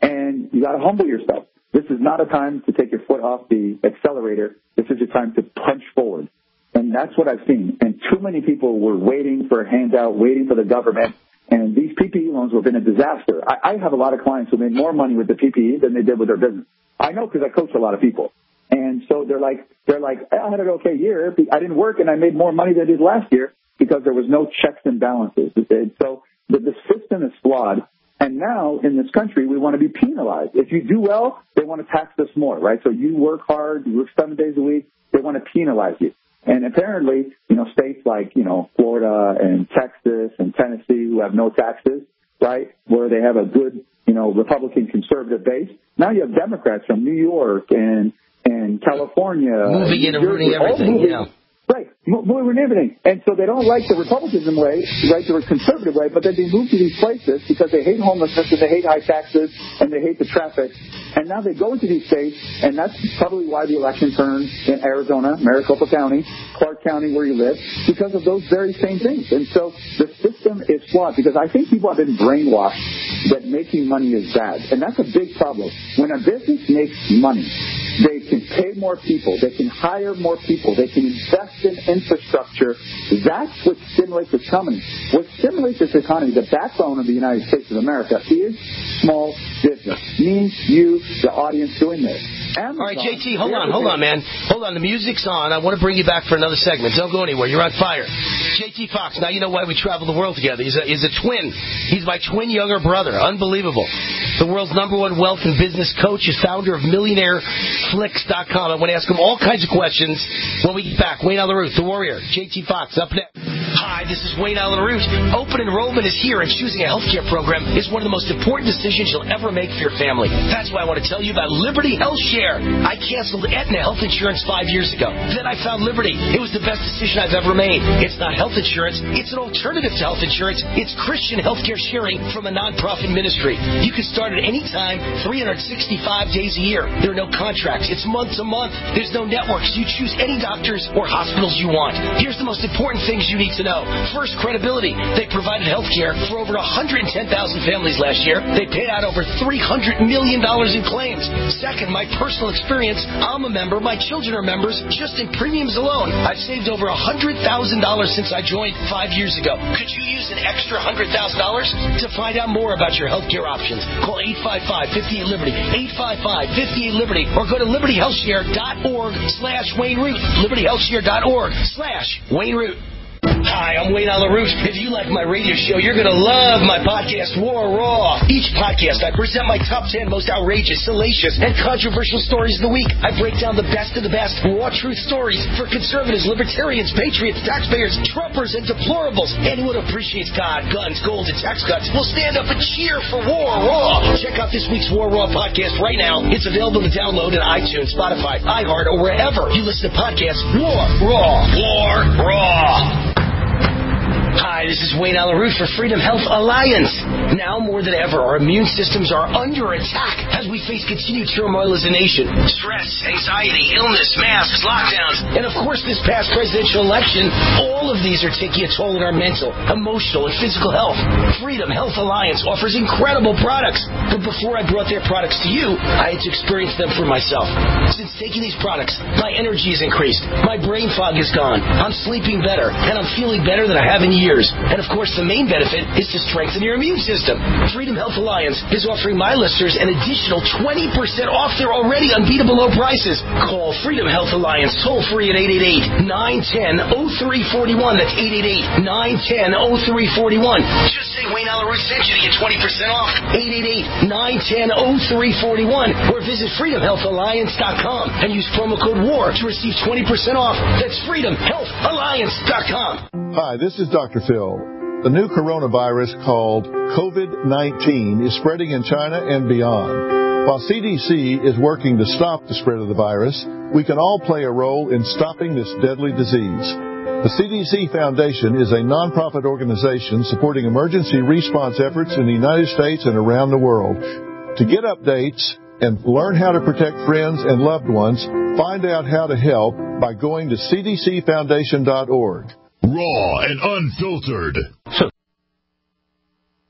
And you got to humble yourself. This is not a time to take your foot off the accelerator. This is a time to punch forward. And that's what I've seen. And too many people were waiting for a handout, waiting for the government. And these P P E loans have been a disaster. I, I have a lot of clients who made more money with the P P E than they did with their business. I know because I coach a lot of people. And so they're like, they're like, I had an okay year. I didn't work and I made more money than I did last year because there was no checks and balances. So the, the system is flawed. And now in this country, we want to be penalized. If you do well, they want to tax us more, right? So you work hard, you work seven days a week, they want to penalize you. And apparently, you know, states like, you know, Florida and Texas and Tennessee who have no taxes, right, where they have a good, you know, Republican conservative base. Now you have Democrats from New York and and California. Moving in and ruining everything, yeah. Right, moving everything. And so they don't like the Republican way, right, the conservative way, but then they move to these places because they hate homelessness and they hate high taxes and they hate the traffic. And now they go into these states, and that's probably why the election turned in Arizona, Maricopa County, Clark County, where you live, because of those very same things. And so the system is flawed because I think people have been brainwashed that making money is bad. And that's a big problem. When a business makes money, they can pay more people. They can hire more people. They can invest in infrastructure. That's what stimulates this economy. What stimulates this economy, the backbone of the United States of America, is small business. Me, you, the audience doing this. Amazon, all right, J T, hold on, hold on, man. Hold on, the music's on. I want to bring you back for another segment. Don't go anywhere. You're on fire. J T Fox, now you know why we travel the world together. He's a, he's a twin. He's my twin younger brother. Unbelievable. The world's number one wealth and business coach is founder of Millionaire Flix dot com. I want to ask him all kinds of questions when we get back. Wayne Allyn Root, the warrior. J T Fox, up next. Hi, this is Wayne Allyn Root. Open enrollment is here, and choosing a healthcare program is one of the most important decisions you'll ever make for your family. That's why I want to tell you about Liberty Health Share. I canceled Aetna health insurance five years ago. Then I found Liberty. It was the best decision I've ever made. It's not health insurance. It's an alternative to health insurance. It's Christian healthcare sharing from a nonprofit ministry. You can start at any time, three hundred sixty-five days a year. There are no contracts. It's month to month. There's no networks. You choose any doctors or hospitals you want. Here's the most important things you need to know. First, credibility. They provided health care for over one hundred ten thousand families last year. They paid out over three hundred million dollars in claims. Second, my personal experience. I'm a member. My children are members. Just in premiums alone, I've saved over one hundred thousand dollars since I joined five years ago. Could you use an extra one hundred thousand dollars? To find out more about your health care options, call eight five five, five eight Liberty, eight five five, five eight Liberty, or go to liberty health share dot org slash Wayne Root, liberty health share dot org slash Wayne Root. Hi, I'm Wayne Allyn Root. If you like my radio show, you're going to love my podcast, War Raw. Each podcast, I present my top ten most outrageous, salacious, and controversial stories of the week. I break down the best of the best raw truth stories for conservatives, libertarians, patriots, taxpayers, Trumpers, and deplorables. Anyone who appreciates God, guns, gold, and tax cuts will stand up and cheer for War Raw. Check out this week's War Raw podcast right now. It's available to download on iTunes, Spotify, iHeart, or wherever you listen to podcasts. War Raw. War Raw. Hi, this is Wayne Allyn Root for Freedom Health Alliance. Now more than ever, our immune systems are under attack as we face continued turmoil as a nation. Stress, anxiety, illness, masks, lockdowns, and of course this past presidential election. All of these are taking a toll on our mental, emotional, and physical health. Freedom Health Alliance offers incredible products. But before I brought their products to you, I had to experience them for myself. Since taking these products, my energy has increased, my brain fog is gone, I'm sleeping better, and I'm feeling better than I have in years. And of course, the main benefit is to strengthen your immune system. Freedom Health Alliance is offering my listeners an additional twenty percent off their already unbeatable low prices. Call Freedom Health Alliance toll free at eight eight eight, nine one zero, zero three four one. That's eight eight eight, nine one zero, zero three four one. Just say Wayne Allyn Root sent you to get twenty percent off. eight eight eight, nine one zero, zero three four one. Or visit freedom health alliance dot com and use promo code WAR to receive twenty percent off. That's freedom health alliance dot com. Hi, this is Doctor Phil. The new coronavirus called COVID nineteen is spreading in China and beyond. While C D C is working to stop the spread of the virus, we can all play a role in stopping this deadly disease. The C D C Foundation is a nonprofit organization supporting emergency response efforts in the United States and around the world. To get updates and learn how to protect friends and loved ones, find out how to help by going to c d c foundation dot org. Raw and unfiltered.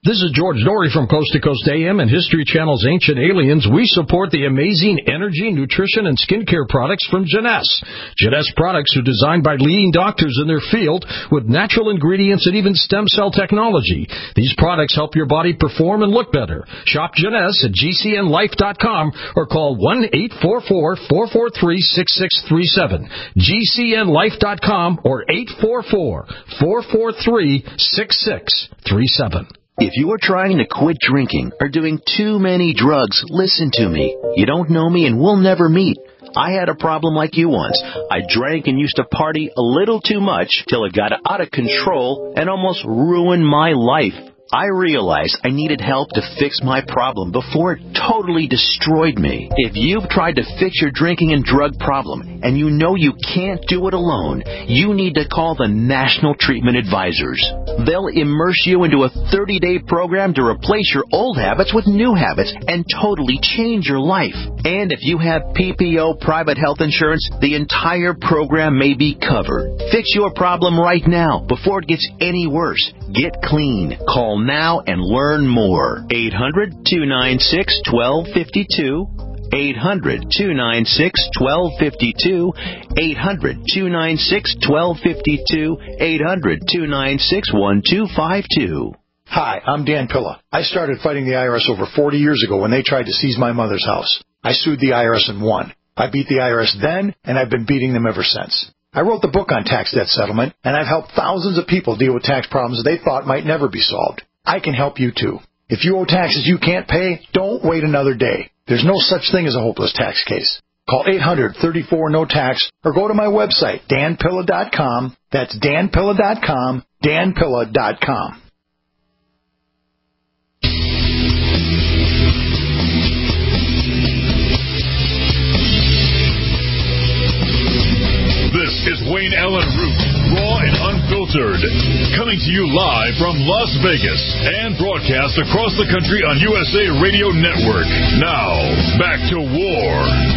This is George Dory from Coast to Coast A M and History Channel's Ancient Aliens. We support the amazing energy, nutrition, and skincare products from Jeunesse. Jeunesse products are designed by leading doctors in their field with natural ingredients and even stem cell technology. These products help your body perform and look better. Shop Jeunesse at G C N life dot com or call one eight four four, four four three, six six three seven. G C N life dot com or eight four four, four four three, six six three seven. If you are trying to quit drinking or doing too many drugs, listen to me. You don't know me and we'll never meet. I had a problem like you once. I drank and used to party a little too much till it got out of control and almost ruined my life. I realized I needed help to fix my problem before it totally destroyed me. If you've tried to fix your drinking and drug problem and you know you can't do it alone, you need to call the National Treatment Advisors. They'll immerse you into a thirty-day program to replace your old habits with new habits and totally change your life. And if you have P P O private health insurance, the entire program may be covered. Fix your problem right now before it gets any worse. Get clean. Call now and learn more. eight hundred, two nine six, one two five two. eight hundred, two nine six, one two five two. eight hundred, two nine six, one two five two. eight hundred, two nine six, one two five two. Hi, I'm Dan Pilla. I started fighting the I R S over forty years ago when they tried to seize my mother's house. I sued the I R S and won. I beat the I R S then, and I've been beating them ever since. I wrote the book on tax debt settlement, and I've helped thousands of people deal with tax problems they thought might never be solved. I can help you, too. If you owe taxes you can't pay, don't wait another day. There's no such thing as a hopeless tax case. Call eight hundred, thirty-four, no tax or go to my website, dan pilla dot com. That's dan pilla dot com, dan pilla dot com. This is Wayne Allen Root, raw and unfiltered, coming to you live from Las Vegas and broadcast across the country on U S A Radio Network. Now, back to war.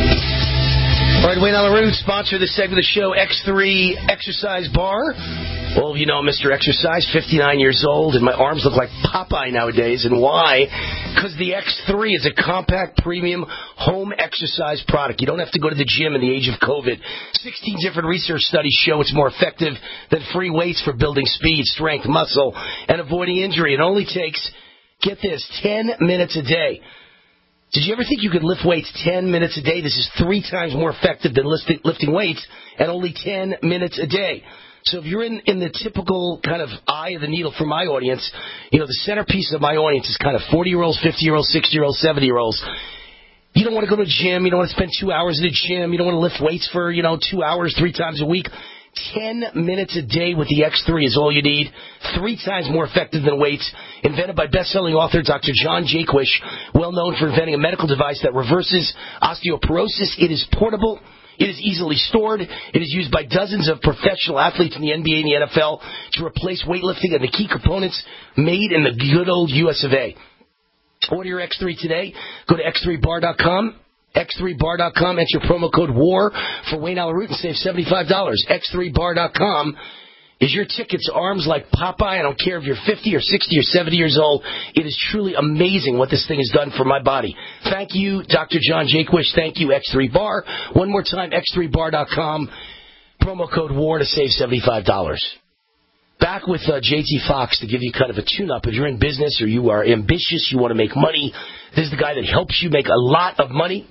All right, Wayne Allen Root, sponsor of this segment of the show, X three Exercise Bar. All of you know Mister Exercise, fifty-nine years old, and my arms look like Popeye nowadays. And why? Because the X three is a compact, premium home exercise product. You don't have to go to the gym in the age of COVID. sixteen different research studies show it's more effective than free weights for building speed, strength, muscle, and avoiding injury. It only takes, get this, ten minutes a day. Did you ever think you could lift weights ten minutes a day? This is three times more effective than lifting, lifting weights at only ten minutes a day. So if you're in, in the typical kind of eye of the needle for my audience, you know, the centerpiece of my audience is kind of forty-year-olds, fifty-year-olds, sixty-year-olds, seventy-year-olds. You don't want to go to the gym. You don't want to spend two hours in the gym. You don't want to lift weights for, you know, two hours, three times a week. Ten minutes a day with the X three is all you need. Three times more effective than weights. Invented by best-selling author Doctor John Jaquish, well known for inventing a medical device that reverses osteoporosis. It is portable. It is easily stored. It is used by dozens of professional athletes in the N B A and the N F L to replace weightlifting and the key components made in the good old U S of A. Order your X three today. Go to x three bar dot com. x three bar dot com. Enter promo code WAR for Wayne Allen Root and save seventy-five dollars. x three bar dot com is your ticket to arms like Popeye. I don't care if you're fifty or sixty or seventy years old. It is truly amazing what this thing has done for my body. Thank you, Doctor John Jaquish. Thank you, X three bar. One more time, x three bar dot com. Promo code WAR to save seventy-five dollars. Back with uh, J T Fox to give you kind of a tune-up. If you're in business or you are ambitious, you want to make money, this is the guy that helps you make a lot of money.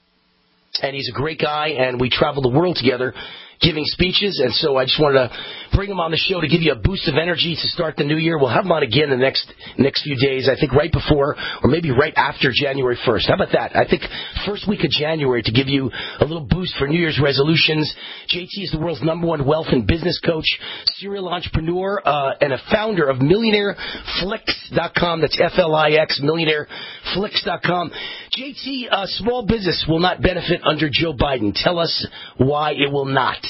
And he's a great guy, and we travel the world together giving speeches, and so I just wanted to bring him on the show to give you a boost of energy to start the new year. We'll have him on again the next next few days, I think right before or maybe right after January first. How about that? I think first week of January to give you a little boost for New Year's resolutions. J T is the world's number one wealth and business coach, serial entrepreneur, uh, and a founder of Millionaire Flix dot com. That's F L I X, Millionaire Flix dot com. J T, uh, small business will not benefit under Joe Biden. Tell us why it will not.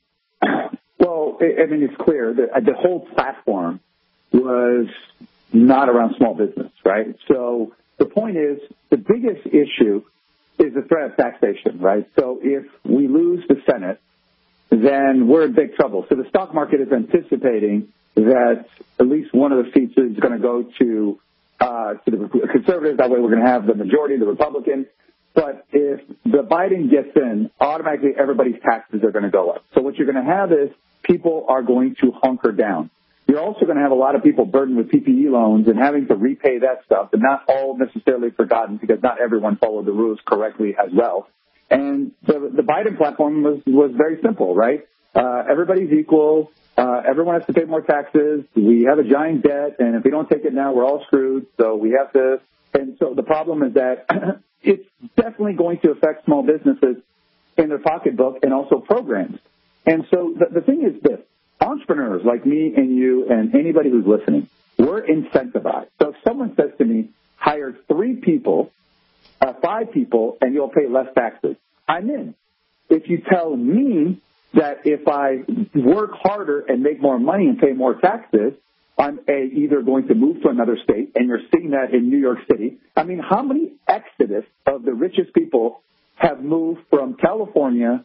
Well, I mean, it's clear that the whole platform was not around small business, right? So the point is, the biggest issue is the threat of taxation, right? So if we lose the Senate, then we're in big trouble. So the stock market is anticipating that at least one of the seats is going to go to uh, to the conservatives. That way we're going to have the majority, the Republicans. But if the Biden gets in, automatically everybody's taxes are going to go up. So what you're going to have is people are going to hunker down. You're also going to have a lot of people burdened with P P E loans and having to repay that stuff, and not all necessarily forgotten because not everyone followed the rules correctly as well. And the, the Biden platform was, was very simple, right? Uh, everybody's equal. Uh, everyone has to pay more taxes. We have a giant debt, and if we don't take it now, we're all screwed. So we have to. And so the problem is that it's definitely going to affect small businesses in their pocketbook and also programs. And so the, the thing is this. Entrepreneurs like me and you and anybody who's listening, we're incentivized. So if someone says to me, hire three people, uh, five people, and you'll pay less taxes, I'm in. If you tell me that if I work harder and make more money and pay more taxes, I'm a, either going to move to another state, and you're seeing that in New York City. I mean, how many exodus of the richest people have moved from California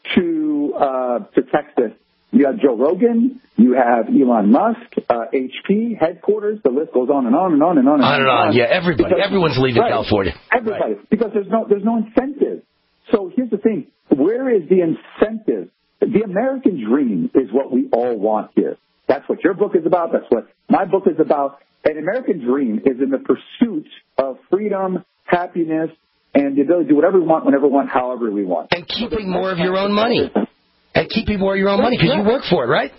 to uh, to Texas? You have Joe Rogan, you have Elon Musk, uh, H P, headquarters, the list goes on and on and on and on and on. On and on, yeah, everybody. Because, Everyone's leaving right, California. Everybody, right. Because there's no, there's no incentive. So here's the thing. Where is the incentive? The American dream is what we all want here. That's what your book is about. That's what my book is about. An American dream is in the pursuit of freedom, happiness, and the ability to do whatever we want, whenever we want, however we want. And keeping more of your own money. And keeping more of your own money because you work for it, right?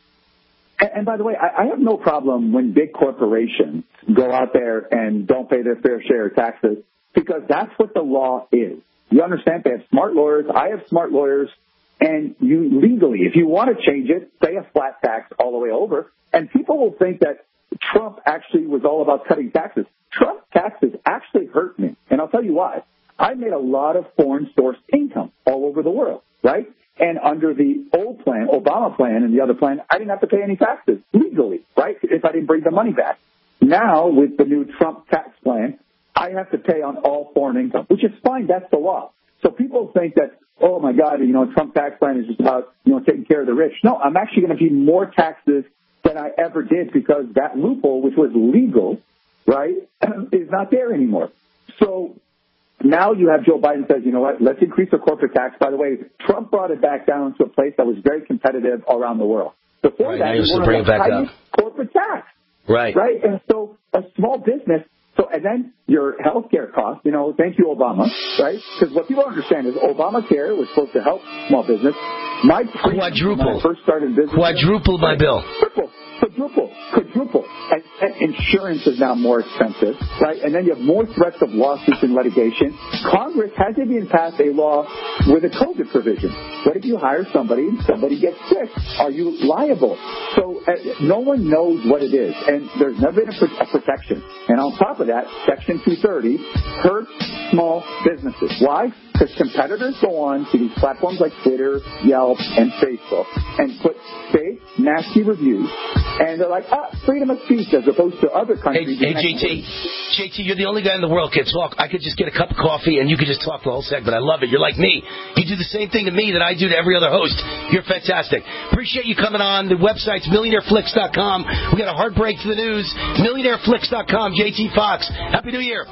And, and by the way, I, I have no problem when big corporations go out there and don't pay their fair share of taxes because that's what the law is. You understand? They have smart lawyers. I have smart lawyers. And you legally, if you want to change it, say a flat tax all the way over. And people will think that Trump actually was all about cutting taxes. Trump taxes actually hurt me. And I'll tell you why. I made a lot of foreign source income all over the world, right? And under the old plan, Obama plan and the other plan, I didn't have to pay any taxes legally, right, if I didn't bring the money back. Now, with the new Trump tax plan, I have to pay on all foreign income, which is fine. That's the law. So people think that, oh, my God, you know, Trump tax plan is just about, you know, taking care of the rich. No, I'm actually going to pay more taxes than I ever did because that loophole, which was legal, right, is not there anymore. So now you have Joe Biden says, you know what, let's increase the corporate tax. By the way, Trump brought it back down to a place that was very competitive around the world. Before right, that, it was the highest corporate tax. Right. Right. And so a small business, so and then your health care costs, you know, thank you, Obama, right? Because what people don't understand is Obamacare was supposed to help small business. My quadruple. When I first started business. Quadruple my bill. Triple. Quadruple. Quadruple. And, and insurance is now more expensive, right? And then you have more threats of lawsuits and litigation. Congress hasn't even passed a law with a COVID provision. What if you hire somebody and somebody gets sick? Are you liable? So uh, no one knows what it is. And there's never been a, a protection. And on top of that, Section two thirty hurts small businesses. Why? Because competitors go on to these platforms like Twitter, Yelp, and Facebook and put fake, nasty reviews. And they're like, ah, freedom of speech as opposed to other countries. Hey, hey J T, J T, you're the only guy in the world can talk. I could just get a cup of coffee and you could just talk the whole segment. I love it. You're like me. You do the same thing to me that I do to every other host. You're fantastic. Appreciate you coming on. The website's millionaire flix dot com. We got a hard break to the news. millionaire flix dot com. J T Fox. Happy New Year.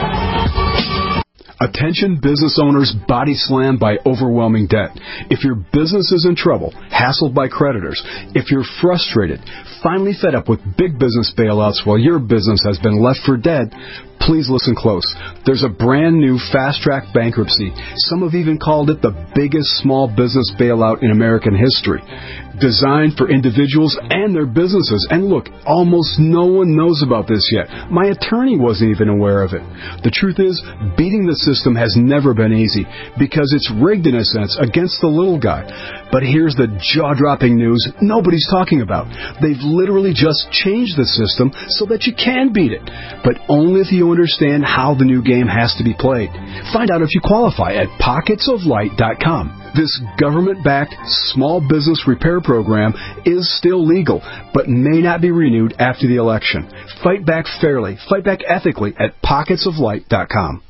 Attention business owners body slammed by overwhelming debt. If your business is in trouble, hassled by creditors, if you're frustrated, finally fed up with big business bailouts while your business has been left for dead, please listen close. There's a brand new fast-track bankruptcy. Some have even called it the biggest small business bailout in American history. Designed for individuals and their businesses. And look, almost no one knows about this yet. My attorney wasn't even aware of it. The truth is, beating the system has never been easy because it's rigged in a sense against the little guy. But here's the jaw-dropping news nobody's talking about. They've literally just changed the system so that you can beat it. But only if you understand how the new game has to be played. Find out if you qualify at pockets of light dot com. This government-backed small business repair program is still legal, but may not be renewed after the election. Fight back fairly, fight back ethically at pockets of light dot com.